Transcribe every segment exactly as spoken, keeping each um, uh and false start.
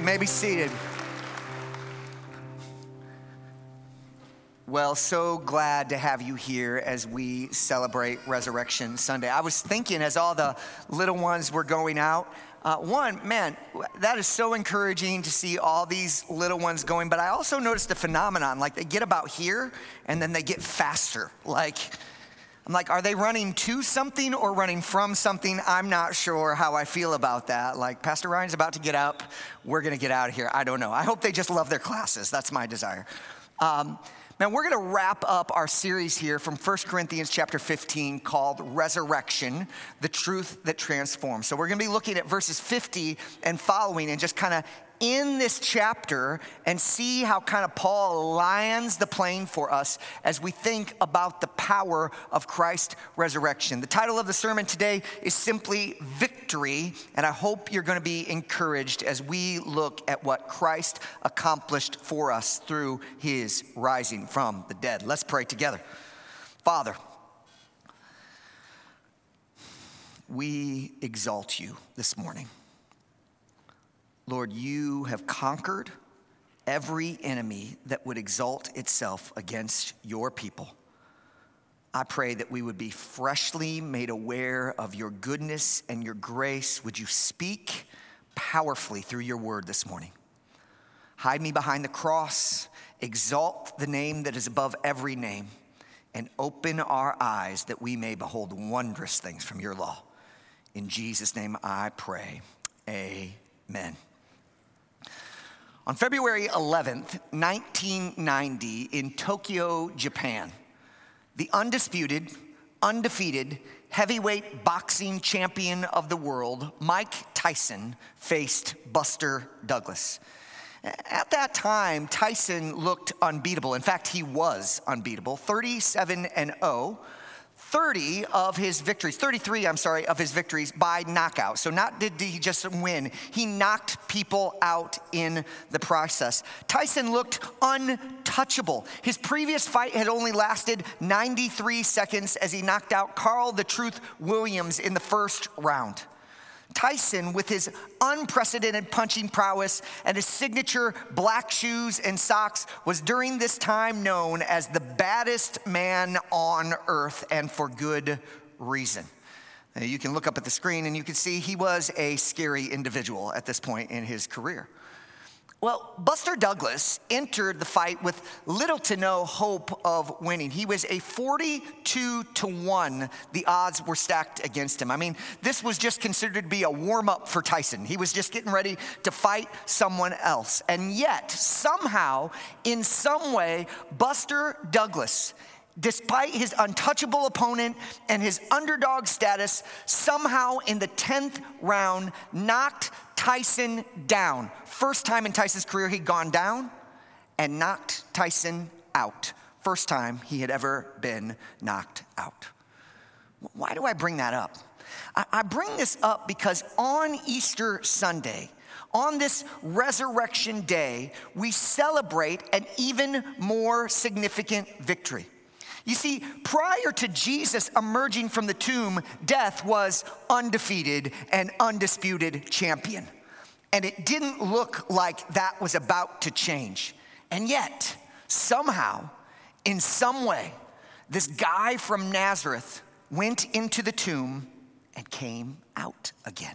You may be seated. Well, so glad to have you here as we celebrate Resurrection Sunday. I was thinking as all the little ones were going out, uh, one, man, that is so encouraging to see all these little ones going, but I also noticed a phenomenon, like they get about here and then they get faster. Like, I'm like, are they running to something or running from something? I'm not sure how I feel about that. Like, Pastor Ryan's about to get up. We're going to get out of here. I don't know. I hope they just love their classes. That's my desire. Um, man, we're going to wrap up our series here from First Corinthians chapter fifteen called Resurrection, the Truth That Transforms. So we're going to be looking at verses fifty and following and just kind of in this chapter and see how kind of Paul lands the plane for us as we think about the power of Christ's resurrection. The title of the sermon today is simply Victory, and I hope you're going to be encouraged as we look at what Christ accomplished for us through his rising from the dead. Let's pray together. Father, we exalt you this morning. Lord, you have conquered every enemy that would exalt itself against your people. I pray that we would be freshly made aware of your goodness and your grace. Would you speak powerfully through your word this morning? Hide me behind the cross, exalt the name that is above every name, and open our eyes that we may behold wondrous things from your law. In Jesus' name I pray, amen. On February eleventh, nineteen ninety, in Tokyo, Japan, the undisputed, undefeated heavyweight boxing champion of the world, Mike Tyson, faced Buster Douglas. At that time, Tyson looked unbeatable. In fact, he was unbeatable, thirty-seven and oh. thirty of his victories, thirty-three, I'm sorry, of his victories by knockout. So not did he just win, he knocked people out in the process. Tyson looked untouchable. His previous fight had only lasted ninety-three seconds as he knocked out Carl the Truth Williams in the first round. Tyson, with his unprecedented punching prowess and his signature black shoes and socks, was during this time known as the baddest man on earth, and for good reason. Now, you can look up at the screen and you can see he was a scary individual at this point in his career. Well, Buster Douglas entered the fight with little to no hope of winning. He was a forty-two to one. The odds were stacked against him. I mean, this was just considered to be a warm-up for Tyson. He was just getting ready to fight someone else. And yet, somehow, in some way, Buster Douglas, despite his untouchable opponent and his underdog status, somehow in the tenth round knocked Tyson down. First time in Tyson's career he'd gone down and knocked Tyson out. First time he had ever been knocked out. Why do I bring that up? I bring this up because on Easter Sunday, on this resurrection day, we celebrate an even more significant victory. You see, prior to Jesus emerging from the tomb, death was undefeated and undisputed champion. And it didn't look like that was about to change. And yet, somehow, in some way, this guy from Nazareth went into the tomb and came out again.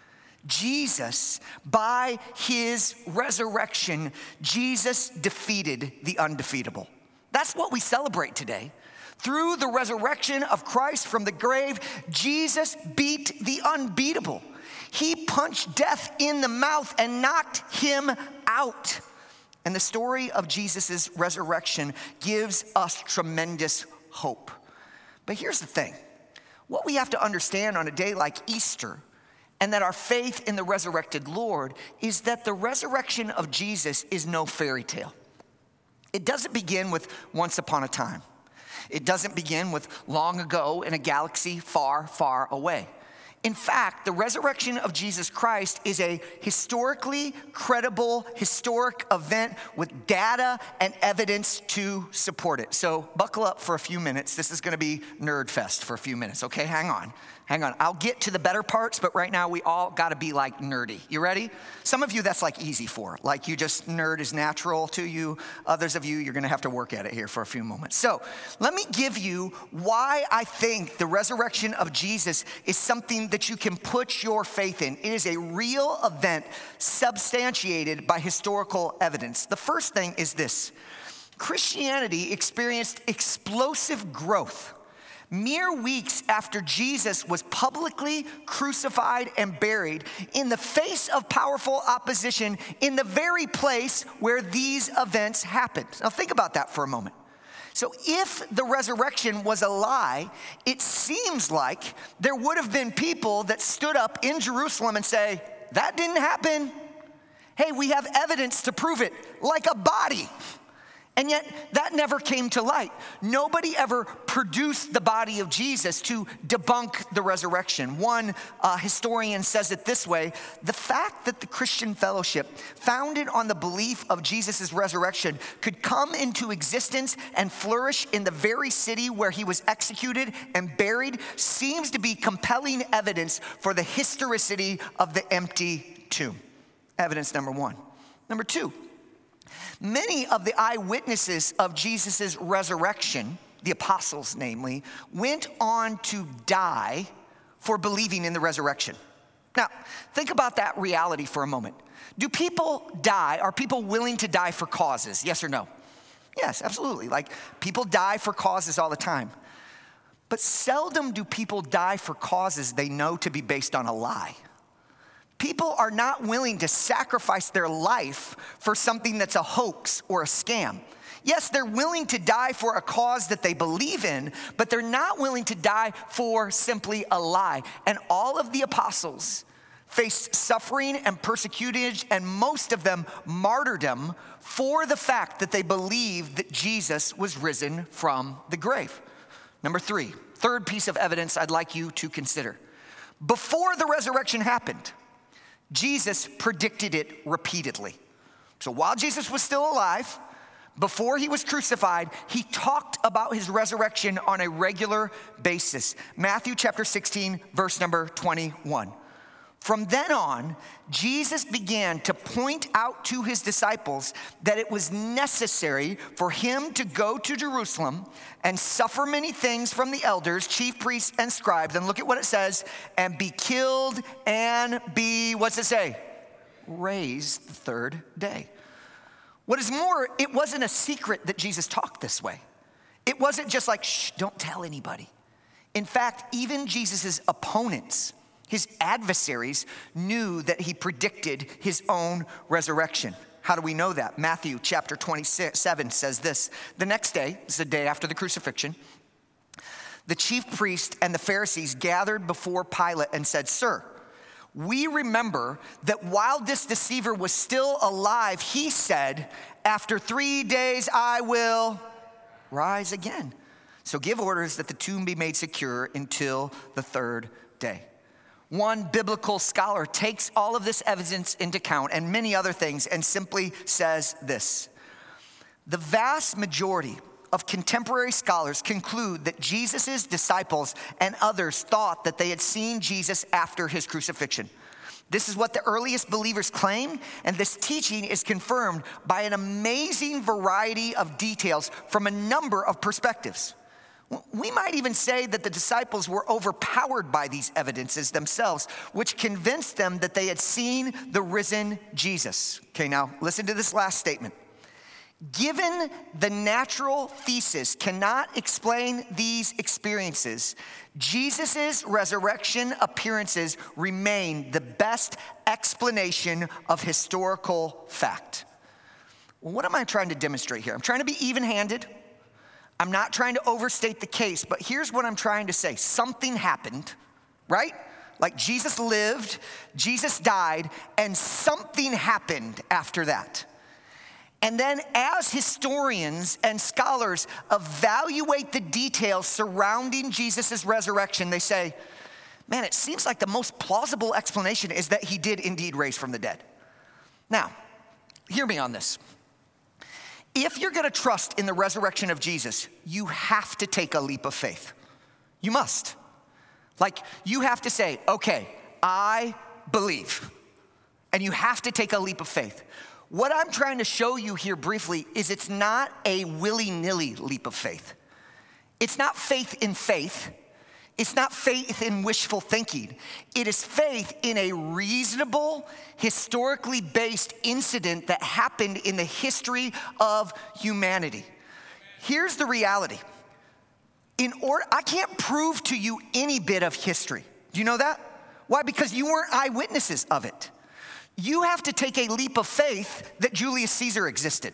Jesus, by his resurrection, Jesus defeated the undefeatable. That's what we celebrate today. Through the resurrection of Christ from the grave, Jesus beat the unbeatable. He punched death in the mouth and knocked him out. And the story of Jesus' resurrection gives us tremendous hope. But here's the thing. What we have to understand on a day like Easter, and that our faith in the resurrected Lord, is that the resurrection of Jesus is no fairy tale. It doesn't begin with once upon a time. It doesn't begin with long ago in a galaxy far, far away. In fact, the resurrection of Jesus Christ is a historically credible, historic event with data and evidence to support it. So buckle up for a few minutes. This is going to be nerd fest for a few minutes, okay? Hang on. Hang on, I'll get to the better parts, but right now we all gotta be like nerdy. You ready? Some of you that's like easy for, like you just nerd is natural to you. Others of you, you're gonna have to work at it here for a few moments. So let me give you why I think the resurrection of Jesus is something that you can put your faith in. It is a real event substantiated by historical evidence. The first thing is this: Christianity experienced explosive growth mere weeks after Jesus was publicly crucified and buried in the face of powerful opposition in the very place where these events happened. Now think about that for a moment. So if the resurrection was a lie, it seems like there would have been people that stood up in Jerusalem and say, that didn't happen. Hey, we have evidence to prove it, like a body. And yet, that never came to light. Nobody ever produced the body of Jesus to debunk the resurrection. One uh, historian says it this way: the fact that the Christian fellowship, founded on the belief of Jesus' resurrection, could come into existence and flourish in the very city where he was executed and buried seems to be compelling evidence for the historicity of the empty tomb. Evidence number one. Number two, many of the eyewitnesses of Jesus' resurrection, the apostles namely, went on to die for believing in the resurrection. Now, think about that reality for a moment. Do people die? Are people willing to die for causes? Yes or no? Yes, absolutely. Like, people die for causes all the time. But seldom do people die for causes they know to be based on a lie. People are not willing to sacrifice their life for something that's a hoax or a scam. Yes, they're willing to die for a cause that they believe in, but they're not willing to die for simply a lie. And all of the apostles faced suffering and persecution, and most of them martyrdom for the fact that they believed that Jesus was risen from the grave. Number three, third piece of evidence I'd like you to consider. Before the resurrection happened, Jesus predicted it repeatedly. So while Jesus was still alive, before he was crucified, he talked about his resurrection on a regular basis. Matthew chapter sixteen, verse number twenty-one. From then on, Jesus began to point out to his disciples that it was necessary for him to go to Jerusalem and suffer many things from the elders, chief priests, and scribes. And look at what it says, and be killed and be, what's it say? Raised the third day. What is more, it wasn't a secret that Jesus talked this way. It wasn't just like, shh, don't tell anybody. In fact, even Jesus' opponents, his adversaries, knew that he predicted his own resurrection. How do we know that? Matthew chapter twenty-seven says this: the next day, this is the day after the crucifixion, the chief priest and the Pharisees gathered before Pilate and said, "Sir, we remember that while this deceiver was still alive, he said, 'After three days I will rise again.' So give orders that the tomb be made secure until the third day." One biblical scholar takes all of this evidence into account and many other things and simply says this: the vast majority of contemporary scholars conclude that Jesus' disciples and others thought that they had seen Jesus after his crucifixion. This is what the earliest believers claimed, and this teaching is confirmed by an amazing variety of details from a number of perspectives. We might even say that the disciples were overpowered by these evidences themselves, which convinced them that they had seen the risen Jesus. Okay, now listen to this last statement. Given the natural thesis cannot explain these experiences, Jesus' resurrection appearances remain the best explanation of historical fact. Well, what am I trying to demonstrate here? I'm trying to be even-handed. I'm not trying to overstate the case, but here's what I'm trying to say. Something happened, right? Like Jesus lived, Jesus died, and something happened after that. And then as historians and scholars evaluate the details surrounding Jesus' resurrection, they say, man, it seems like the most plausible explanation is that he did indeed raise from the dead. Now, hear me on this. If you're gonna trust in the resurrection of Jesus, you have to take a leap of faith. You must. Like, you have to say, okay, I believe. And you have to take a leap of faith. What I'm trying to show you here briefly is it's not a willy-nilly leap of faith. It's not faith in faith. It's not faith in wishful thinking. It is faith in a reasonable, historically based incident that happened in the history of humanity. Here's the reality. In order, I can't prove to you any bit of history. Do you know that? Why? Because you weren't eyewitnesses of it. You have to take a leap of faith that Julius Caesar existed.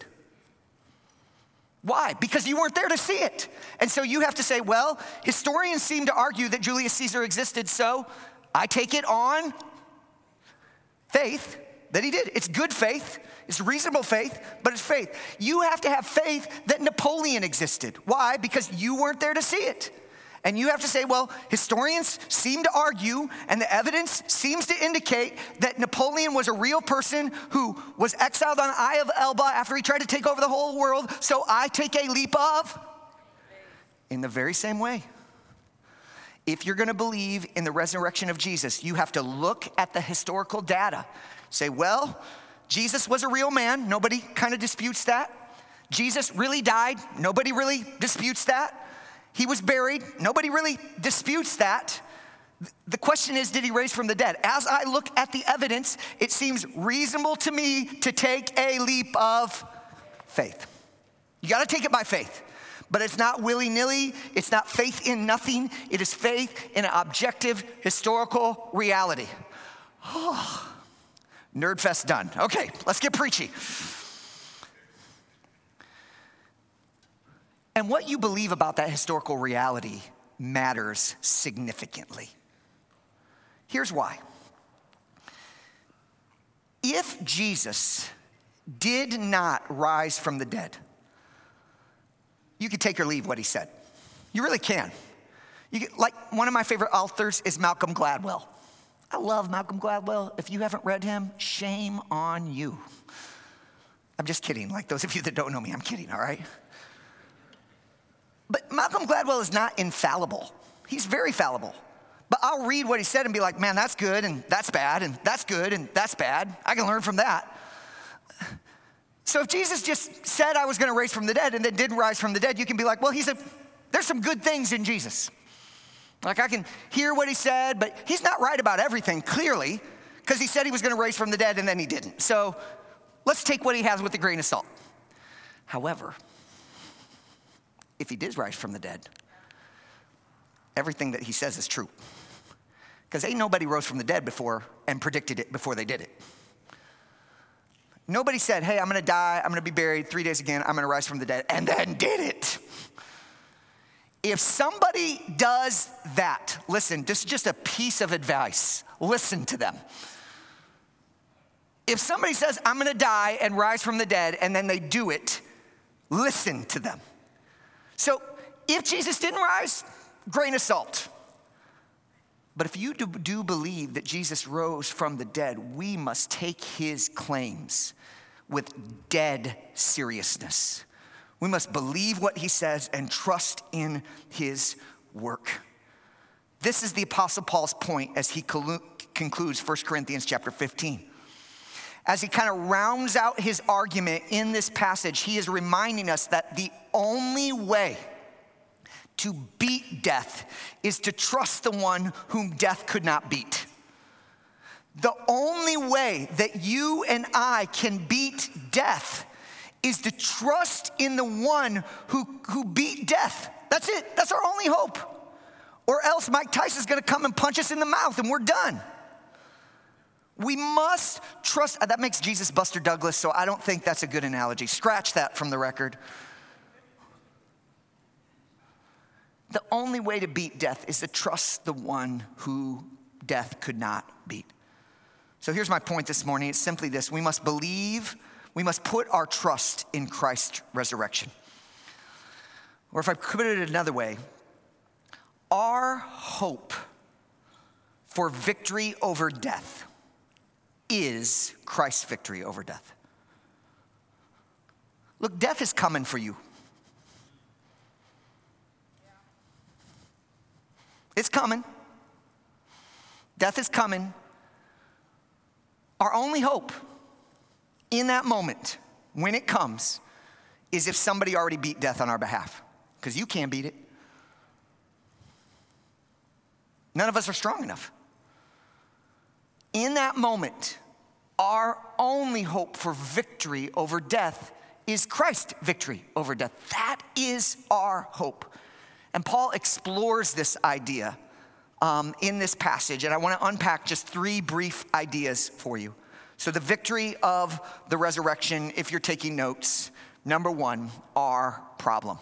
Why? Because you weren't there to see it. And so you have to say, well, historians seem to argue that Julius Caesar existed, so I take it on faith that he did. It's good faith. It's reasonable faith, but it's faith. You have to have faith that Napoleon existed. Why? Because you weren't there to see it. And you have to say, well, historians seem to argue, and the evidence seems to indicate that Napoleon was a real person who was exiled on Eye of Elba after he tried to take over the whole world, so I take a leap of. In the very same way, if you're gonna believe in the resurrection of Jesus, you have to look at the historical data. Say, well, Jesus was a real man. Nobody kind of disputes that. Jesus really died. Nobody really disputes that. He was buried. Nobody really disputes that. The question is, did he raise from the dead? As I look at the evidence, it seems reasonable to me to take a leap of faith. You gotta take it by faith. But it's not willy-nilly. It's not faith in nothing. It is faith in an objective historical reality. Oh, Nerd fest done. Okay, let's get preachy. And what you believe about that historical reality matters significantly. Here's why. If Jesus did not rise from the dead, you can take or leave what he said. You really can. You can, like, one of my favorite authors is Malcolm Gladwell. I love Malcolm Gladwell. If you haven't read him, shame on you. I'm just kidding. Like, those of you that don't know me, I'm kidding, all right? But Malcolm Gladwell is not infallible. He's very fallible. But I'll read what he said and be like, man, that's good, and that's bad, and that's good, and that's bad. I can learn from that. So if Jesus just said I was gonna raise from the dead and then didn't rise from the dead, you can be like, well, he's a, there's some good things in Jesus. Like, I can hear what he said, but he's not right about everything, clearly, because he said he was gonna raise from the dead and then he didn't. So let's take what he has with a grain of salt. However, if he did rise from the dead, everything that he says is true. Because ain't nobody rose from the dead before and predicted it before they did it. Nobody said, hey, I'm gonna die, I'm gonna be buried, three days again, I'm gonna rise from the dead, and then did it. If somebody does that, listen, this is just a piece of advice. Listen to them. If somebody says, I'm gonna die and rise from the dead, and then they do it, listen to them. So if Jesus didn't rise, grain of salt. But if you do, do believe that Jesus rose from the dead, we must take his claims with dead seriousness. We must believe what he says and trust in his work. This is the Apostle Paul's point as he concludes First Corinthians chapter fifteen. As he kind of rounds out his argument in this passage, he is reminding us that the only way to beat death is to trust the one whom death could not beat. The only way that you and I can beat death is to trust in the one who, who beat death. That's it. That's our only hope. Or else Mike Tyson's gonna come and punch us in the mouth and we're done. We must trust. That makes Jesus Buster Douglas, so I don't think that's a good analogy. Scratch that from the record. The only way to beat death is to trust the one who death could not beat. So here's my point this morning. It's simply this. We must believe, we must put our trust in Christ's resurrection. Or if I put it another way, our hope for victory over death is Christ's victory over death. Look, death is coming for you. It's coming. Death is coming. Our only hope in that moment, when it comes, is if somebody already beat death on our behalf, because you can't beat it. None of us are strong enough. In that moment, our only hope for victory over death is Christ's victory over death. That is our hope. And Paul explores this idea um, in this passage, and I want to unpack just three brief ideas for you. So the victory of the resurrection, if you're taking notes, number one, our problem.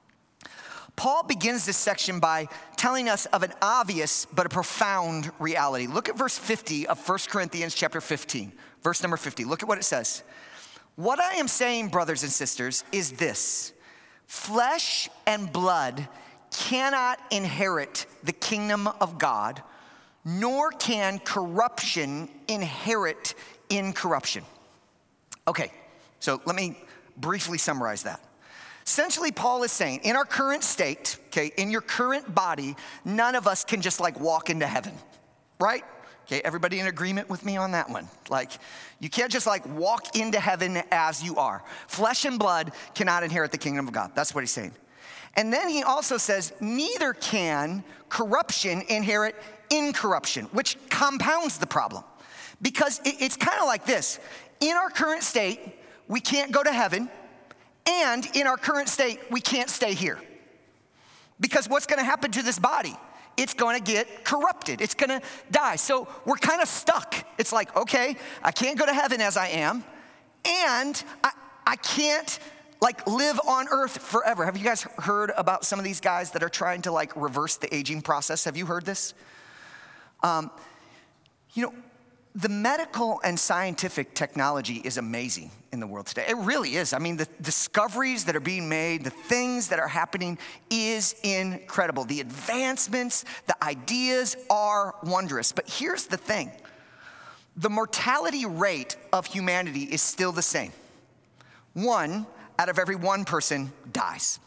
Paul begins this section by telling us of an obvious but a profound reality. Look at verse fifty of First Corinthians chapter fifteen, verse number fifty. Look at what it says. What I am saying, brothers and sisters, is this: flesh and blood cannot inherit the kingdom of God, nor can corruption inherit incorruption. Okay, so let me briefly summarize that. Essentially, Paul is saying, in our current state, okay, in your current body, none of us can just like walk into heaven, right? Okay, everybody in agreement with me on that one? Like, you can't just like walk into heaven as you are. Flesh and blood cannot inherit the kingdom of God. That's what he's saying. And then he also says, neither can corruption inherit incorruption, which compounds the problem. Because it's kind of like this. In our current state, we can't go to heaven. And in our current state, we can't stay here. Because what's going to happen to this body? It's going to get corrupted. It's going to die. So we're kind of stuck. It's like, okay, I can't go to heaven as I am. And I, I can't like live on earth forever. Have you guys heard about some of these guys that are trying to like reverse the aging process? Have you heard this? Um, you know, the medical and scientific technology is amazing in the world today. It really is. I mean, the discoveries that are being made, the things that are happening is incredible. The advancements, the ideas are wondrous. But here's the thing. The mortality rate of humanity is still the same. One out of every one person dies.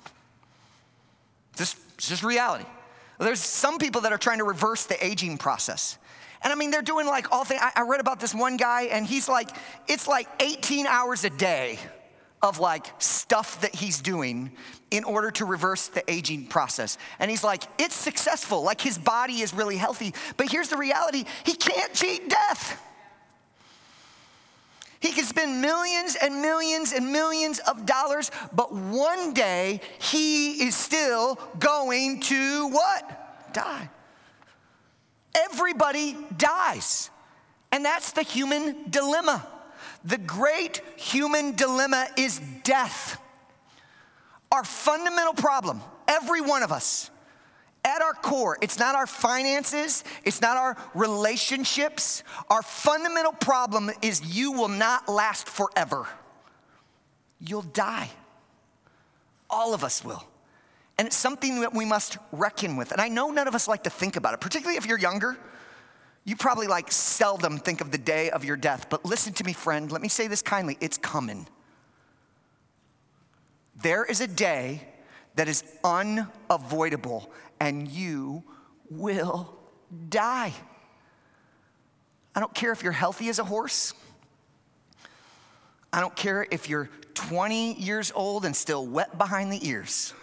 Just, it's just reality. There's some people that are trying to reverse the aging process. And I mean, they're doing like all things. I, I read about this one guy, and he's like, it's like eighteen hours a day of like stuff that he's doing in order to reverse the aging process. And he's like, it's successful. Like his body is really healthy. But here's the reality. He can't cheat death. He can spend millions and millions and millions of dollars, but one day he is still going to what? Die. Everybody dies. And that's the human dilemma. The great human dilemma is death. Our fundamental problem, every one of us, at our core, it's not our finances, it's not our relationships. Our fundamental problem is you will not last forever. You'll die. All of us will. And it's something that we must reckon with. And I know none of us like to think about it, particularly if you're younger. You probably like seldom think of the day of your death. But listen to me, friend. Let me say this kindly. It's coming. There is a day that is unavoidable, and you will die. I don't care if you're healthy as a horse. I don't care if you're twenty years old and still wet behind the ears.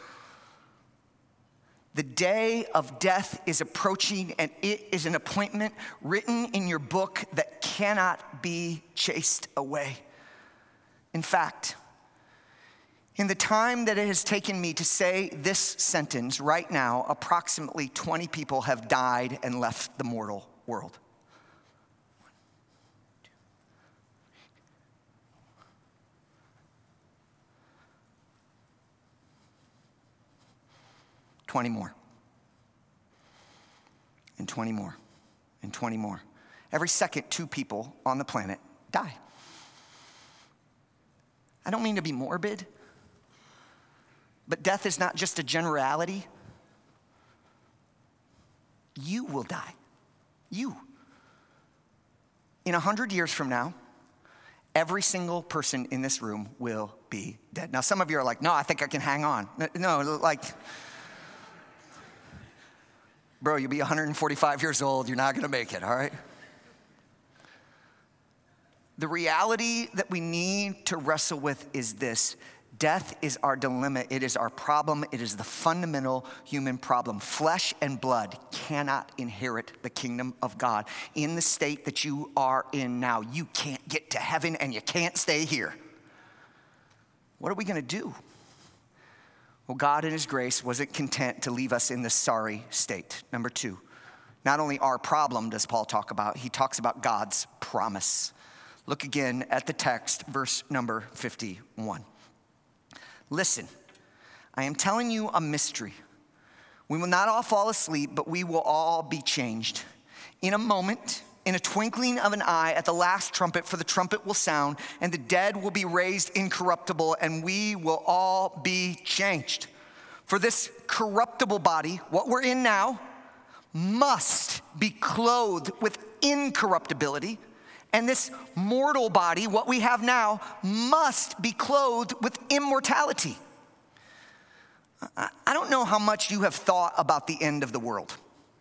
The day of death is approaching, and it is an appointment written in your book that cannot be chased away. In fact, in the time that it has taken me to say this sentence right now, approximately twenty people have died and left the mortal world. twenty more. And twenty more. And twenty more. Every second, two people on the planet die. I don't mean to be morbid, but death is not just a generality. You will die. You. In a hundred years from now, every single person in this room will be dead. Now, some of you are like, no, I think I can hang on. No, like... Bro, you'll be one hundred forty-five years old. You're not going to make it, all right? The reality that we need to wrestle with is this. Death is our dilemma. It is our problem. It is the fundamental human problem. Flesh and blood cannot inherit the kingdom of God. In the state that you are in now, you can't get to heaven and you can't stay here. What are we going to do? Well, God in his grace wasn't content to leave us in this sorry state. Number two, not only our problem does Paul talk about, he talks about God's promise. Look again at the text, verse number fifty-one. Listen, I am telling you a mystery. We will not all fall asleep, but we will all be changed. In a moment, in a twinkling of an eye, at the last trumpet, for the trumpet will sound, and the dead will be raised incorruptible, and we will all be changed. For this corruptible body, what we're in now, must be clothed with incorruptibility. And this mortal body, what we have now, must be clothed with immortality. I don't know how much you have thought about the end of the world.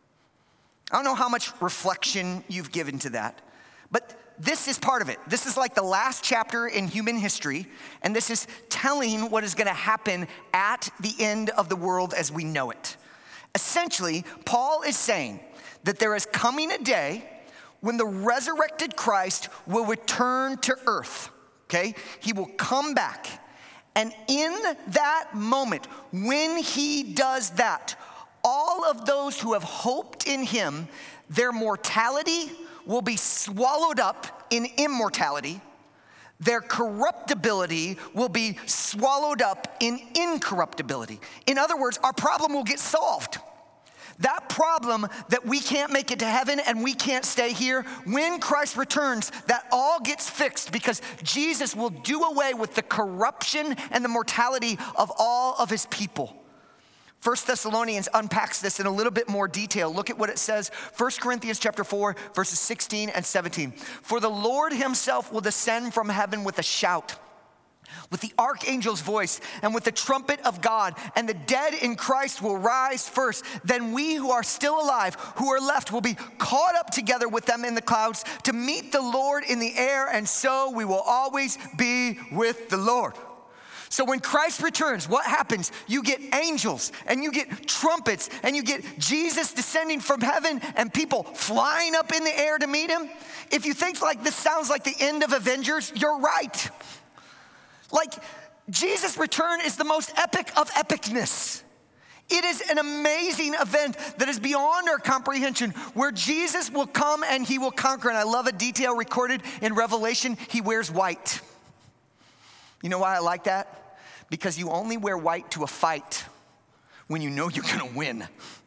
I don't know how much reflection you've given to that. But this is part of it. This is like the last chapter in human history, and this is telling what is going to happen at the end of the world as we know it. Essentially, Paul is saying that there is coming a day when the resurrected Christ will return to earth, okay? He will come back. And in that moment, when he does that, all of those who have hoped in him, their mortality will be swallowed up in immortality. Their corruptibility will be swallowed up in incorruptibility. In other words, our problem will get solved. That problem that we can't make it to heaven and we can't stay here, when Christ returns, that all gets fixed because Jesus will do away with the corruption and the mortality of all of his people. First Thessalonians unpacks this in a little bit more detail. Look at what it says. First Corinthians chapter four, verses sixteen and seventeen. For the Lord himself will descend from heaven with a shout, with the archangel's voice, and with the trumpet of God, and the dead in Christ will rise first. Then we who are still alive, who are left, will be caught up together with them in the clouds to meet the Lord in the air, and so we will always be with the Lord. So when Christ returns, what happens? You get angels, and you get trumpets, and you get Jesus descending from heaven, and people flying up in the air to meet him. If you think like this sounds like the end of Avengers, you're right. Like, Jesus' return is the most epic of epicness. It is an amazing event that is beyond our comprehension, where Jesus will come and he will conquer. And I love a detail recorded in Revelation. He wears white. You know why I like that? Because you only wear white to a fight when you know you're gonna win.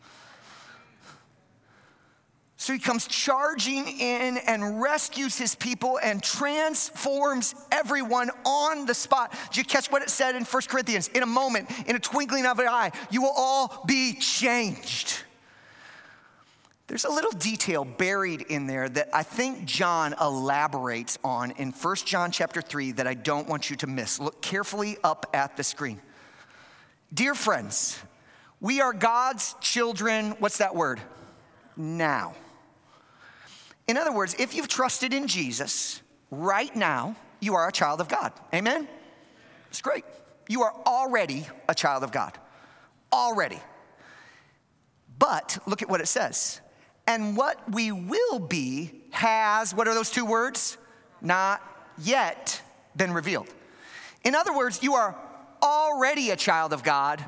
So he comes charging in and rescues his people and transforms everyone on the spot. Did you catch what it said in First Corinthians? In a moment, in a twinkling of an eye, you will all be changed. There's a little detail buried in there that I think John elaborates on in First John chapter three that I don't want you to miss. Look carefully up at the screen. Dear friends, we are God's children. What's that word? Now. In other words, if you've trusted in Jesus, right now, you are a child of God. Amen? It's great. You are already a child of God. Already. But look at what it says. And what we will be has, what are those two words? Not yet been revealed. In other words, you are already a child of God,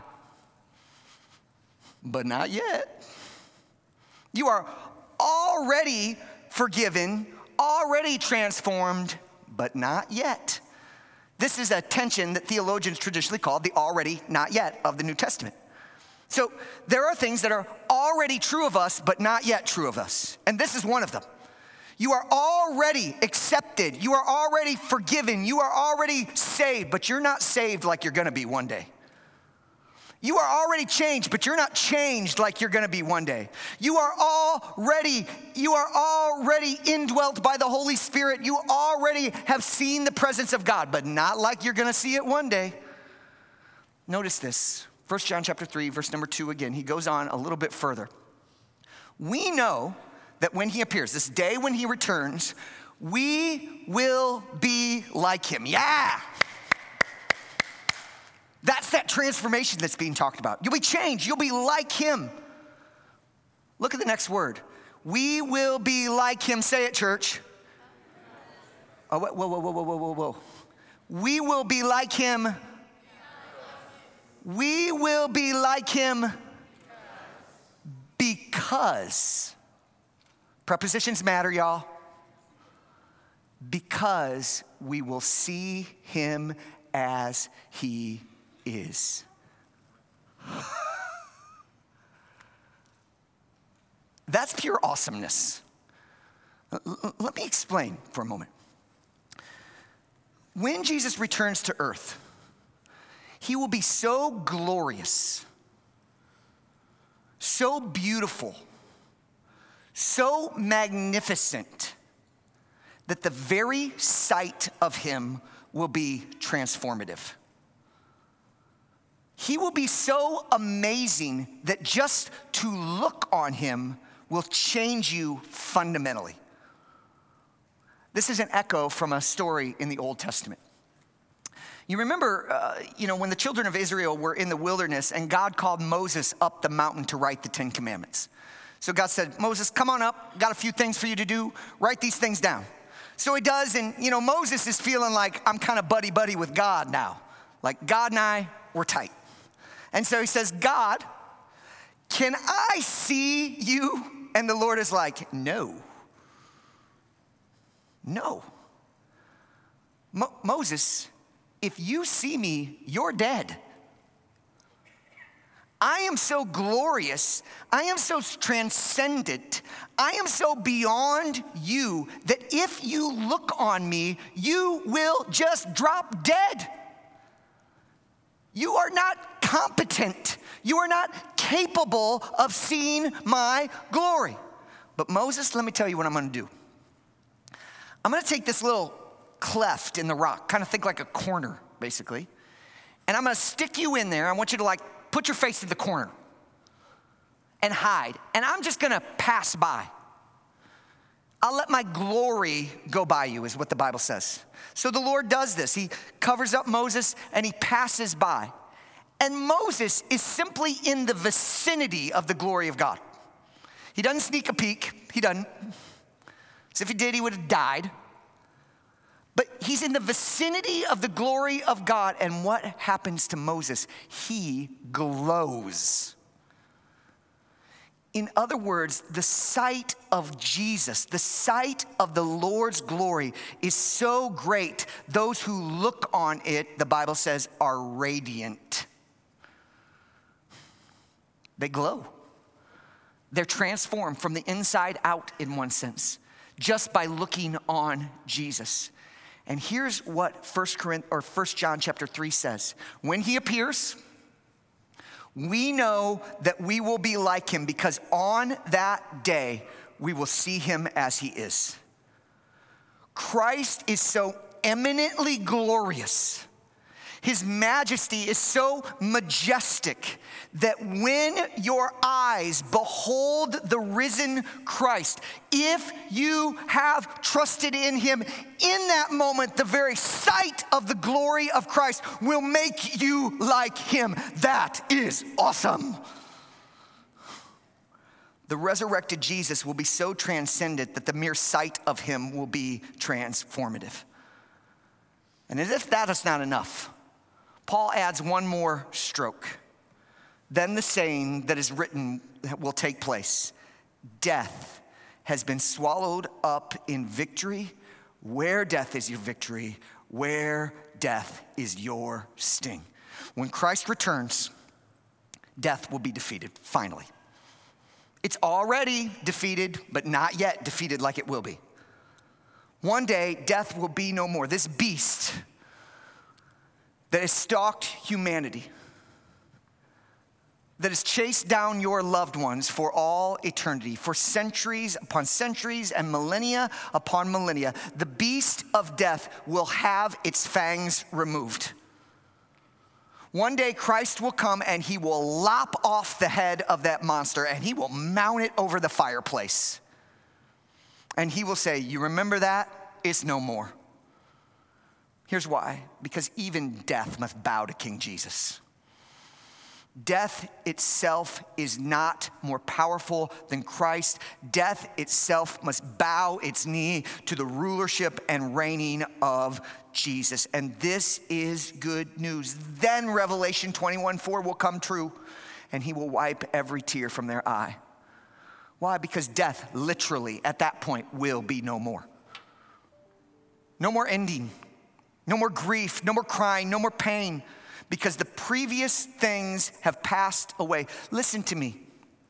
but not yet. You are already forgiven, already transformed, but not yet. This is a tension that theologians traditionally call the already, not yet of the New Testament. So there are things that are already true of us, but not yet true of us. And this is one of them. You are already accepted. You are already forgiven. You are already saved, but you're not saved like you're gonna be one day. You are already changed, but you're not changed like you're gonna be one day. You are already, you are already indwelt by the Holy Spirit. You already have seen the presence of God, but not like you're gonna see it one day. Notice this, First John chapter three, verse number two again. He goes on a little bit further. we know that when he appears, this day when he returns, we will be like him. Yeah. That's that transformation that's being talked about. You'll be changed. You'll be like him. Look at the next word. We will be like him. Say it, church. Oh, whoa, whoa, whoa, whoa, whoa, whoa, whoa. We will be like him. We will be like him because. Prepositions matter, y'all. Because we will see him as he is. That's pure awesomeness. L- let me explain for a moment. When Jesus returns to earth, he will be so glorious, so beautiful, so magnificent that the very sight of him will be transformative. He will be so amazing that just to look on him will change you fundamentally. This is an echo from a story in the Old Testament. You remember, uh, you know, when the children of Israel were in the wilderness and God called Moses up the mountain to write the Ten Commandments. So God said, Moses, come on up. Got a few things for you to do. Write these things down. So he does, and, you know, Moses is feeling like I'm kind of buddy-buddy with God now. Like God and I, we're tight. And so he says, God, can I see you? And the Lord is like, no. No. Mo- Moses, if you see me, you're dead. I am so glorious. I am so transcendent. I am so beyond you that if you look on me, you will just drop dead. You are not competent. You are not capable of seeing my glory. But Moses, let me tell you what I'm going to do. I'm going to take this little cleft in the rock, kind of think like a corner, basically, and I'm going to stick you in there. I want you to like put your face in the corner and hide, and I'm just going to pass by. I'll let my glory go by you, is what the Bible says. So the Lord does this. He covers up Moses and he passes by. And Moses is simply in the vicinity of the glory of God. He doesn't sneak a peek. He doesn't. Because if he did, he would have died. But he's in the vicinity of the glory of God. And what happens to Moses? He glows. In other words, the sight of Jesus, the sight of the Lord's glory is so great, those who look on it, the Bible says, are radiant. They glow. They're transformed from the inside out, in one sense, just by looking on Jesus. And here's what First Corinthians or First John chapter three says. When he appears, we know that we will be like him because on that day we will see him as he is. Christ is so eminently glorious. His majesty is so majestic that when your eyes behold the risen Christ, if you have trusted in him, in that moment, the very sight of the glory of Christ will make you like him. That is awesome. The resurrected Jesus will be so transcendent that the mere sight of him will be transformative. And as if that is not enough, Paul adds one more stroke. Then the saying that is written will take place. Death has been swallowed up in victory. Where death is your victory, where death is your sting. When Christ returns, death will be defeated, finally. It's already defeated, but not yet defeated like it will be. One day, death will be no more. This beast that has stalked humanity, that has chased down your loved ones for all eternity, for centuries upon centuries and millennia upon millennia, the beast of death will have its fangs removed. One day Christ will come and he will lop off the head of that monster and he will mount it over the fireplace. And he will say, you remember that? It's no more. Here's why. Because even death must bow to King Jesus. Death itself is not more powerful than Christ. Death itself must bow its knee to the rulership and reigning of Jesus. And this is good news. Then Revelation twenty-one four will come true, and he will wipe every tear from their eye. Why? Because death literally at that point will be no more. No more ending, no more grief, no more crying, no more pain. Because the previous things have passed away. Listen to me.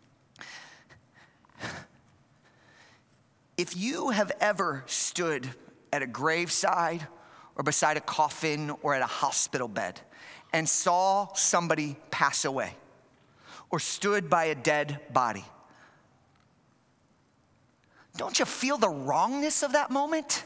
If you have ever stood at a graveside or beside a coffin or at a hospital bed and saw somebody pass away or stood by a dead body, don't you feel the wrongness of that moment?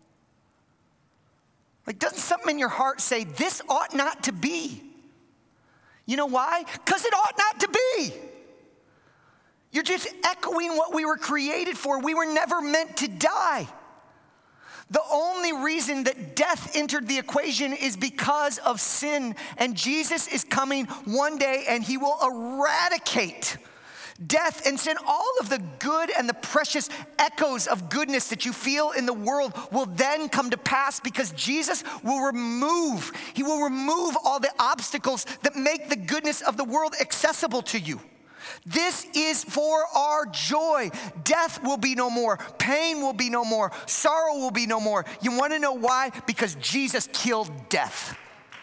Like, doesn't something in your heart say, this ought not to be? You know why? Because it ought not to be. You're just echoing what we were created for. We were never meant to die. The only reason that death entered the equation is because of sin. And Jesus is coming one day and he will eradicate death and sin. All of the good and the precious echoes of goodness that you feel in the world will then come to pass because Jesus will remove, he will remove all the obstacles that make the goodness of the world accessible to you. This is for our joy. Death will be no more. Pain will be no more. Sorrow will be no more. You want to know why? Because Jesus killed death.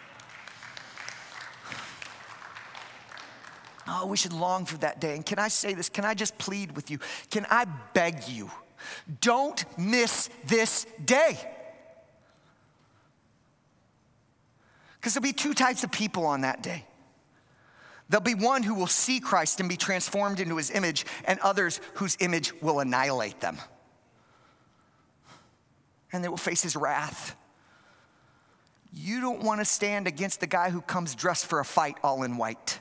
Oh, we should long for that day. And can I say this? Can I just plead with you? Can I beg you? Don't miss this day. Because there'll be two types of people on that day. There'll be one who will see Christ and be transformed into his image, and others whose image will annihilate them. And they will face his wrath. You don't want to stand against the guy who comes dressed for a fight all in white.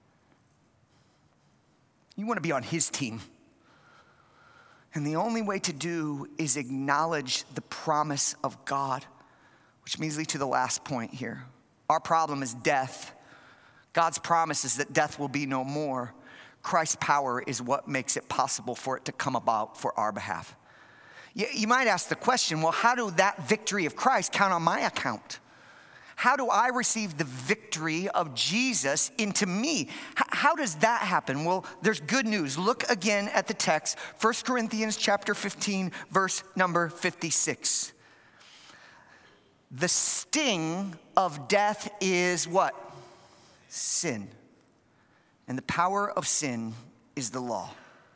You want to be on his team. And the only way to do is acknowledge the promise of God, which means lead to the last point here. Our problem is death. God's promise is that death will be no more. Christ's power is what makes it possible for it to come about for our behalf. You, you might ask the question, well, how do that victory of Christ count on my account? How do I receive the victory of Jesus into me? H- how does that happen? Well, there's good news. Look again at the text, First Corinthians chapter fifteen, verse number fifty-six. The sting of death is what? Sin. And the power of sin is the law.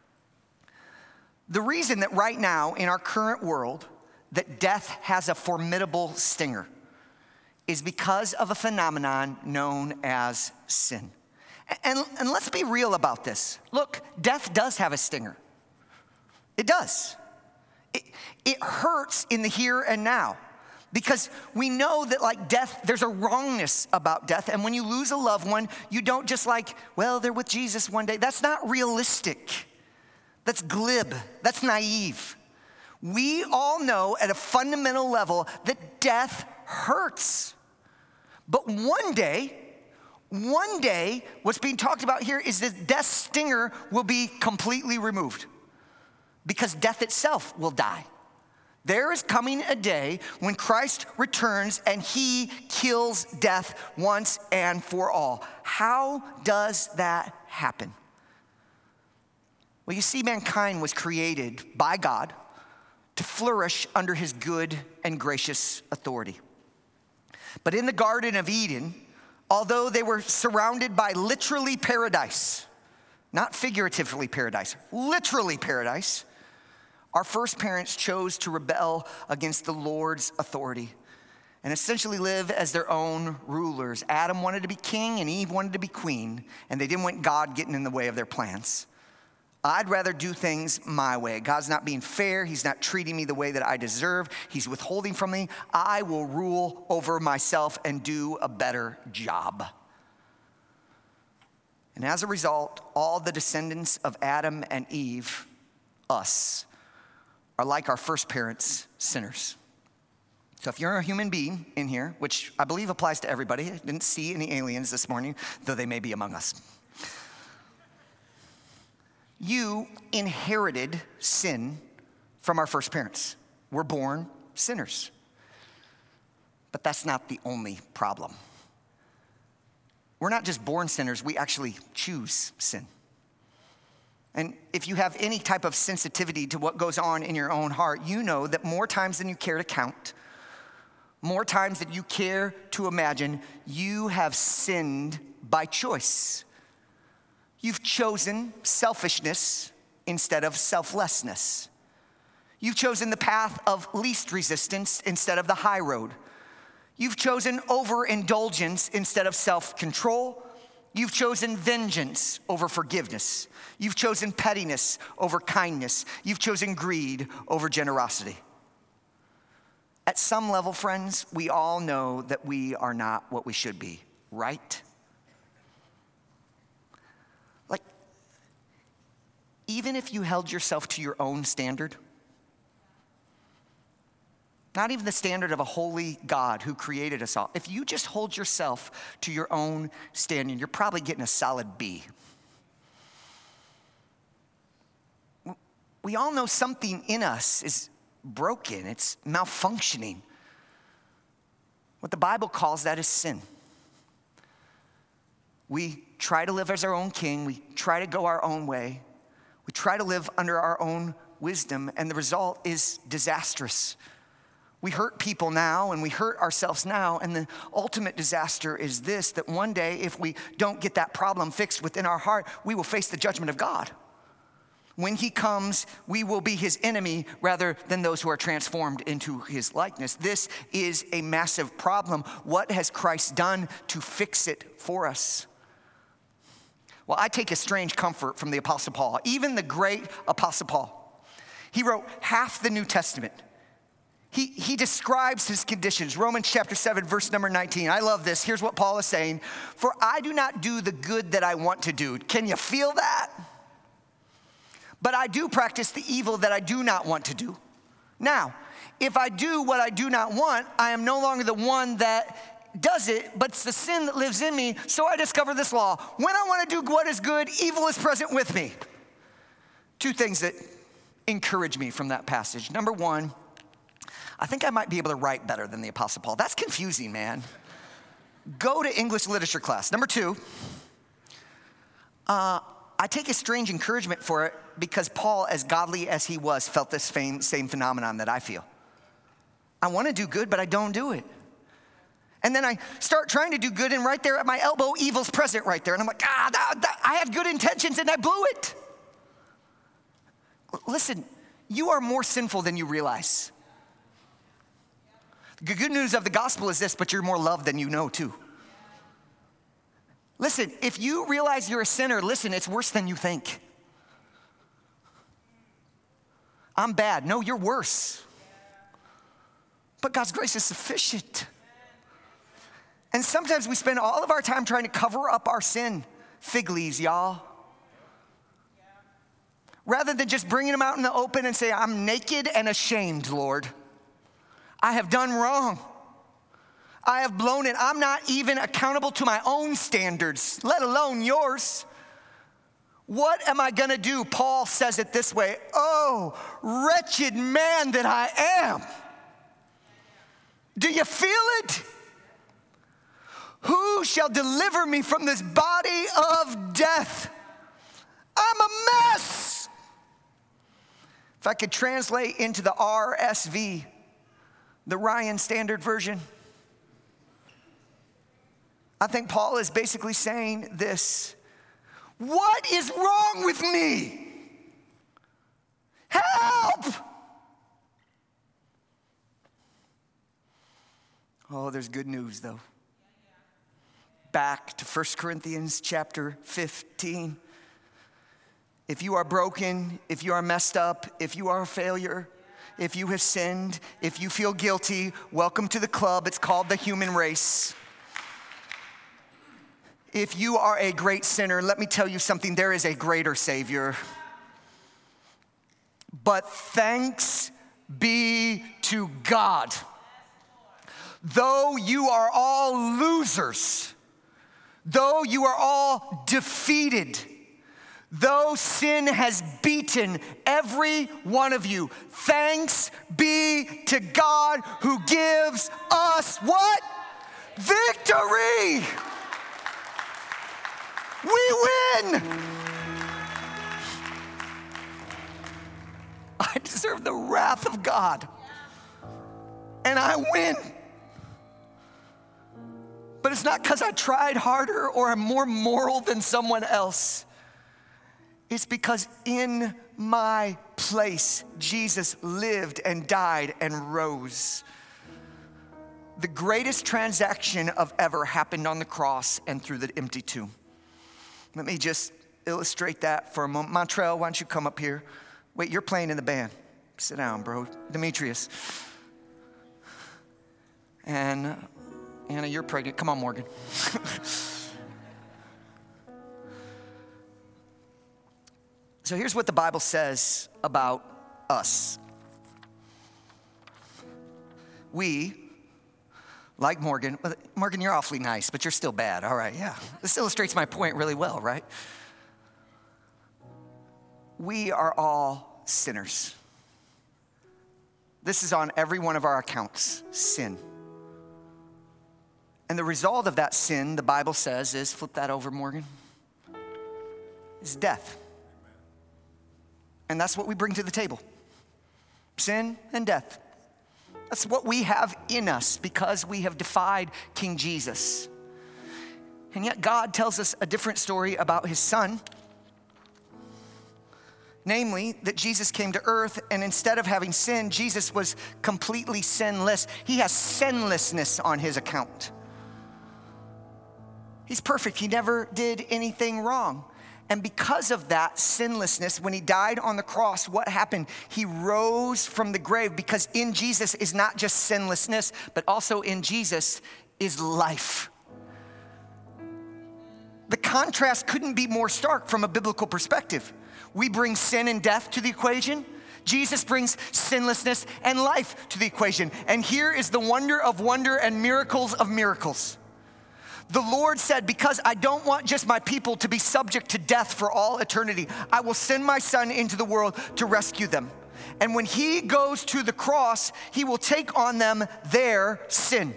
The reason that right now in our current world that death has a formidable stinger is because of a phenomenon known as sin. And, and let's be real about this. Look, death does have a stinger. It does. It, it hurts in the here and now because we know that like death, there's a wrongness about death. And when you lose a loved one, you don't just like, well, they're with Jesus one day. That's not realistic. That's glib. That's naive. We all know at a fundamental level that death hurts. But one day, one day, what's being talked about here is that death's stinger will be completely removed because death itself will die. There is coming a day when Christ returns and he kills death once and for all. How does that happen? Well, you see, mankind was created by God to flourish under his good and gracious authority. But in the Garden of Eden, although they were surrounded by literally paradise, not figuratively paradise, literally paradise, our first parents chose to rebel against the Lord's authority and essentially live as their own rulers. Adam wanted to be king and Eve wanted to be queen, and they didn't want God getting in the way of their plans. I'd rather do things my way. God's not being fair. He's not treating me the way that I deserve. He's withholding from me. I will rule over myself and do a better job. And as a result, all the descendants of Adam and Eve, us, are like our first parents, sinners. So if you're a human being in here, which I believe applies to everybody, I didn't see any aliens this morning, though they may be among us. You inherited sin from our first parents. We're born sinners. But that's not the only problem. We're not just born sinners, we actually choose sin. And if you have any type of sensitivity to what goes on in your own heart, you know that more times than you care to count, more times than you care to imagine, you have sinned by choice. You've chosen selfishness instead of selflessness. You've chosen the path of least resistance instead of the high road. You've chosen overindulgence instead of self-control. You've chosen vengeance over forgiveness. You've chosen pettiness over kindness. You've chosen greed over generosity. At some level, friends, we all know that we are not what we should be, right? Like, even if you held yourself to your own standard, not even the standard of a holy God who created us all. If you just hold yourself to your own standard, you're probably getting a solid B. We all know something in us is broken. It's malfunctioning. What the Bible calls that is sin. We try to live as our own king. We try to go our own way. We try to live under our own wisdom, and the result is disastrous. We hurt people now and we hurt ourselves now, and the ultimate disaster is this, that one day if we don't get that problem fixed within our heart, we will face the judgment of God. When he comes, we will be his enemy rather than those who are transformed into his likeness. This is a massive problem. What has Christ done to fix it for us? Well, I take a strange comfort from the Apostle Paul, even the great Apostle Paul. He wrote half the New Testament. He, he describes his conditions. Romans chapter seven, verse number nineteen. I love this. Here's what Paul is saying. For I do not do the good that I want to do. Can you feel that? But I do practice the evil that I do not want to do. Now, if I do what I do not want, I am no longer the one that does it, but it's the sin that lives in me. So I discover this law. When I want to do what is good, evil is present with me. Two things that encourage me from that passage. Number one, I think I might be able to write better than the Apostle Paul. That's confusing, man. Go to English literature class. Number two, uh, I take a strange encouragement for it because Paul, as godly as he was, felt this same, same phenomenon that I feel. I want to do good, but I don't do it. And then I start trying to do good, and right there at my elbow, evil's present right there. And I'm like, ah, that, that, I had good intentions and I blew it. Listen, you are more sinful than you realize. The good news of the gospel is this, but you're more loved than you know too. Listen, if you realize you're a sinner, listen, it's worse than you think. I'm bad. No, you're worse. But God's grace is sufficient. And sometimes we spend all of our time trying to cover up our sin. Fig leaves, y'all. Rather than just bringing them out in the open and say, I'm naked and ashamed, Lord. I have done wrong. I have blown it. I'm not even accountable to my own standards, let alone yours. What am I gonna do? Paul says it this way, oh, wretched man that I am. Do you feel it? Who shall deliver me from this body of death? I'm a mess. If I could translate into the R S V, the Ryan Standard Version, I think Paul is basically saying this. What is wrong with me? Help! Oh, there's good news though. Back to First Corinthians chapter fifteen. If you are broken, if you are messed up, if you are a failure, if you have sinned, if you feel guilty, welcome to the club. It's called the human race. If you are a great sinner, let me tell you something, there is a greater Savior. But thanks be to God. Though you are all losers, though you are all defeated, though sin has beaten every one of you, thanks be to God who gives us what? Victory! We win! I deserve the wrath of God, and I win. But it's not because I tried harder or I'm more moral than someone else. It's because in my place, Jesus lived and died and rose. The greatest transaction of ever happened on the cross and through the empty tomb. Let me just illustrate that for a moment. Montrell, why don't you come up here? Wait, you're playing in the band. Sit down, bro. Demetrius. And Anna, you're pregnant. Come on, Morgan. So here's what the Bible says about us. We, like Morgan, Morgan, you're awfully nice, but you're still bad. All right, yeah. This illustrates my point really well, right? We are all sinners. This is on every one of our accounts, sin. And the result of that sin, the Bible says, is, flip that over, Morgan, is death. And that's what we bring to the table. Sin and death. That's what we have in us because we have defied King Jesus. And yet God tells us a different story about his son. Namely, that Jesus came to earth, and instead of having sin, Jesus was completely sinless. He has sinlessness on his account. He's perfect. He never did anything wrong. And because of that sinlessness, when he died on the cross, what happened? He rose from the grave, because in Jesus is not just sinlessness, but also in Jesus is life. The contrast couldn't be more stark from a biblical perspective. We bring sin and death to the equation. Jesus brings sinlessness and life to the equation. And here is the wonder of wonder and miracles of miracles. The Lord said, because I don't want just my people to be subject to death for all eternity, I will send my son into the world to rescue them. And when he goes to the cross, he will take on them their sin.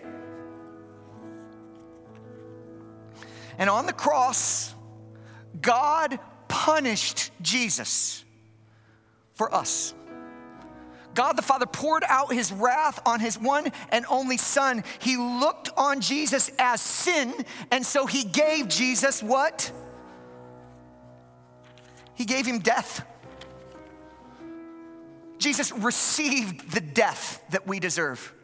And on the cross, God punished Jesus for us. God the Father poured out his wrath on his one and only son. He looked on Jesus as sin, and so he gave Jesus what? He gave him death. Jesus received the death that we deserve.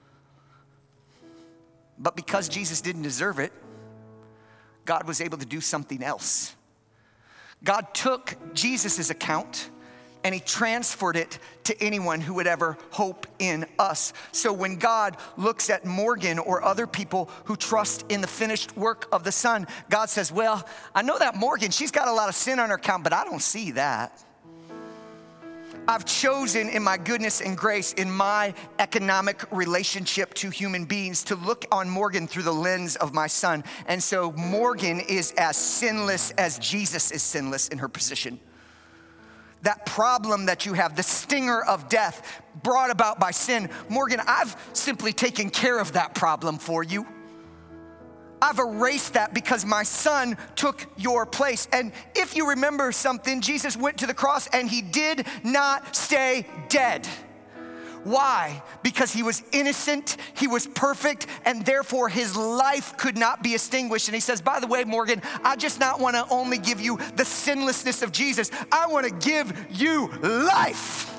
But because Jesus didn't deserve it, God was able to do something else. God took Jesus' account and he transferred it to anyone who would ever hope in us. So when God looks at Morgan or other people who trust in the finished work of the Son, God says, well, I know that Morgan, she's got a lot of sin on her account, but I don't see that. I've chosen in my goodness and grace, in my economic relationship to human beings, to look on Morgan through the lens of my son. And so Morgan is as sinless as Jesus is sinless in her position. That problem that you have, the stinger of death brought about by sin, Morgan, I've simply taken care of that problem for you. I've erased that because my son took your place. And if you remember something, Jesus went to the cross and he did not stay dead. Why? Because he was innocent, he was perfect, and therefore his life could not be extinguished. And he says, by the way, Morgan, I just not want to only give you the sinlessness of Jesus, I want to give you life.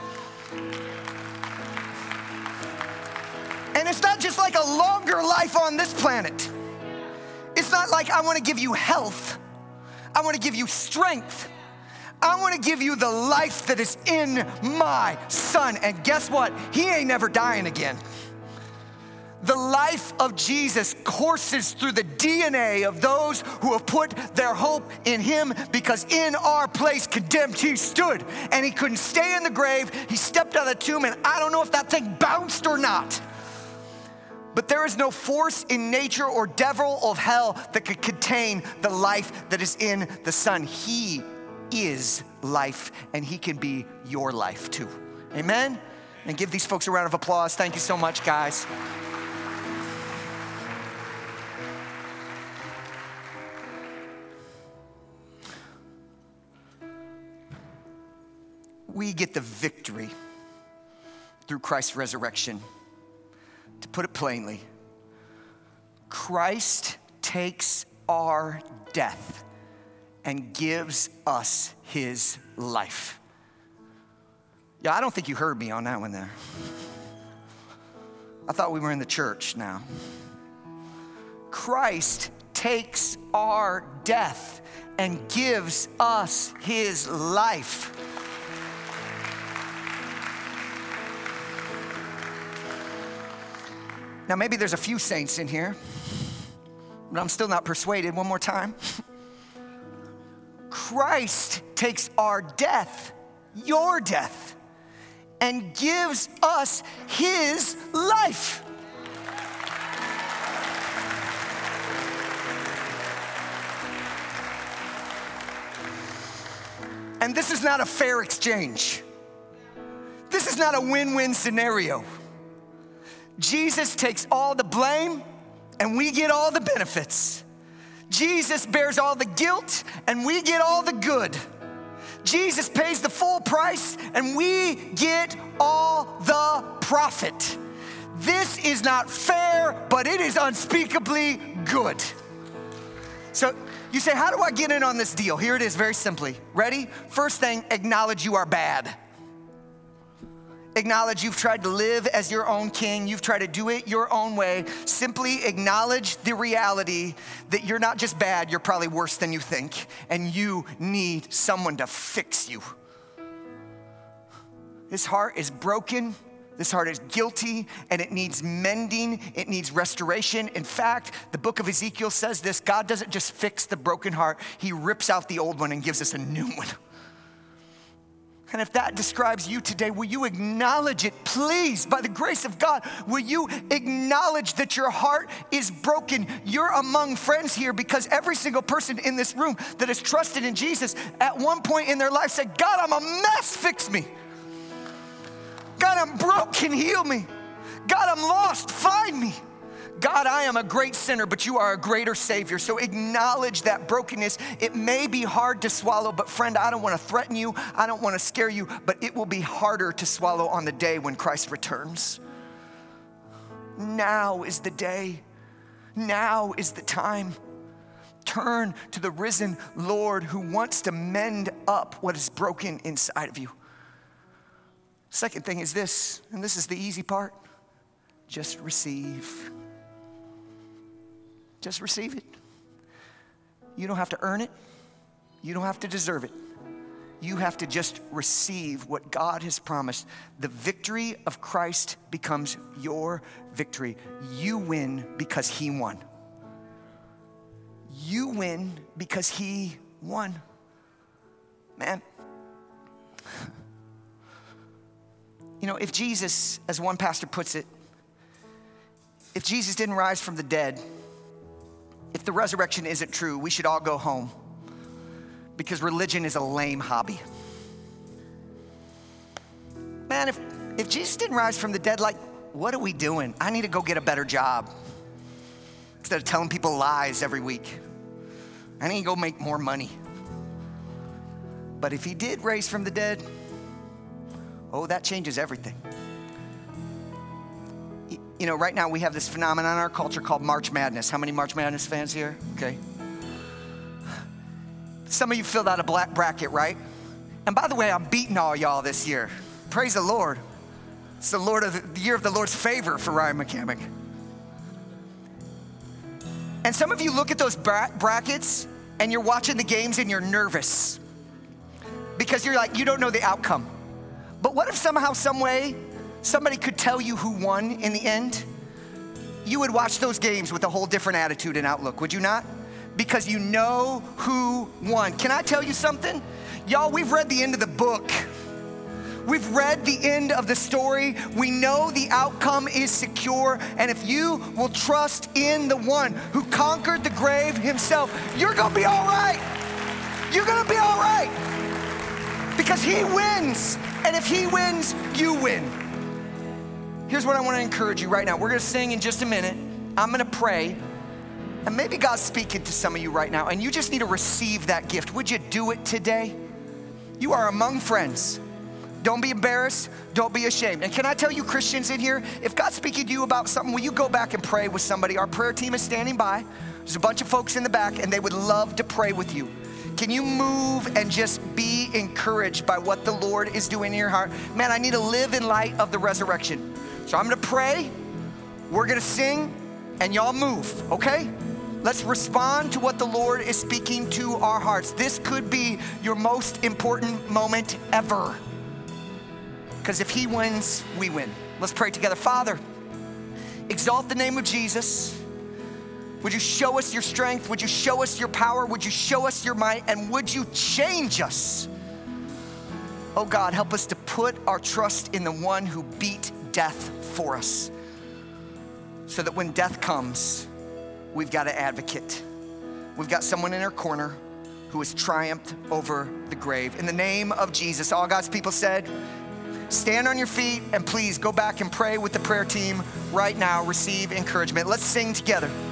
And it's not just like a longer life on this planet. It's not like I want to give you health. I want to give you strength. I want to give you the life that is in my son. And guess what? He ain't never dying again. The life of Jesus courses through the D N A of those who have put their hope in him, because in our place condemned he stood, and he couldn't stay in the grave. He stepped out of the tomb, and I don't know if that thing bounced or not. But there is no force in nature or devil of hell that could contain the life that is in the Son. He is life, and he can be your life too. Amen? And give these folks a round of applause. Thank you so much, guys. We get the victory through Christ's resurrection. To put it plainly, Christ takes our death and gives us his life. Yeah, I don't think you heard me on that one there. I thought we were in the church now. Christ takes our death and gives us his life. Now, maybe there's a few saints in here, but I'm still not persuaded. One more time. Christ takes our death, your death, and gives us his life. And this is not a fair exchange. This is not a win-win scenario. Jesus takes all the blame and we get all the benefits. Jesus bears all the guilt and we get all the good. Jesus pays the full price and we get all the profit. This is not fair, but it is unspeakably good. So you say, how do I get in on this deal? Here it is, very simply. Ready? First thing, acknowledge you are bad. Acknowledge you've tried to live as your own king. You've tried to do it your own way. Simply acknowledge the reality that you're not just bad, you're probably worse than you think, and you need someone to fix you. This heart is broken. This heart is guilty, and it needs mending. It needs restoration. In fact, the book of Ezekiel says this: God doesn't just fix the broken heart, he rips out the old one and gives us a new one. And if that describes you today, will you acknowledge it, please, by the grace of God? Will you acknowledge that your heart is broken? You're among friends here because every single person in this room that has trusted in Jesus at one point in their life said, God, I'm a mess, fix me. God, I'm broken, heal me. God, I'm lost, find me. God, I am a great sinner, but you are a greater Savior. So acknowledge that brokenness. It may be hard to swallow, but friend, I don't want to threaten you. I don't want to scare you, but it will be harder to swallow on the day when Christ returns. Now is the day. Now is the time. Turn to the risen Lord who wants to mend up what is broken inside of you. Second thing is this, and this is the easy part. Just receive. Just receive it. You don't have to earn it. You don't have to deserve it. You have to just receive what God has promised. The victory of Christ becomes your victory. You win because he won. You win because he won. Man. You know, if Jesus, as one pastor puts it, if Jesus didn't rise from the dead, if the resurrection isn't true, we should all go home because religion is a lame hobby. Man, if, if Jesus didn't rise from the dead, like, what are we doing? I need to go get a better job instead of telling people lies every week. I need to go make more money. But if he did raise from the dead, oh, that changes everything. You know, right now we have this phenomenon in our culture called March Madness. How many March Madness fans here? Okay. Some of you filled out a black bracket, right? And by the way, I'm beating all y'all this year. Praise the Lord. It's the Lord of the year of the Lord's favor for Ryan McCamick. And some of you look at those bra- brackets and you're watching the games and you're nervous because you're like, you don't know the outcome. But what if somehow, some way, somebody could tell you who won in the end? you would watch those games with a whole different attitude and outlook, would you not? Because you know who won. Can I tell you something? Y'all, we've read the end of the book. We've read the end of the story. We know the outcome is secure. And if you will trust in the one who conquered the grave himself, you're gonna be all right. You're gonna be all right. Because he wins. And if he wins, you win. Here's what I wanna encourage you right now. We're gonna sing in just a minute. I'm gonna pray. And maybe God's speaking to some of you right now, and you just need to receive that gift. Would you do it today? You are among friends. Don't be embarrassed. Don't be ashamed. And can I tell you, Christians in here, if God's speaking to you about something, will you go back and pray with somebody? Our prayer team is standing by. There's a bunch of folks in the back, and they would love to pray with you. Can you move and just be encouraged by what the Lord is doing in your heart? Man, I need to live in light of the resurrection. So I'm gonna pray, we're gonna sing, and y'all move, okay? Let's respond to what the Lord is speaking to our hearts. This could be your most important moment ever. Because if he wins, we win. Let's pray together. Father, exalt the name of Jesus. Would you show us your strength? Would you show us your power? Would you show us your might? And would you change us? Oh God, help us to put our trust in the one who beat death for us, so that when death comes, we've got an advocate. We've got someone in our corner who has triumphed over the grave. In the name of Jesus, all God's people said, stand on your feet and please go back and pray with the prayer team right now. Receive encouragement. Let's sing together.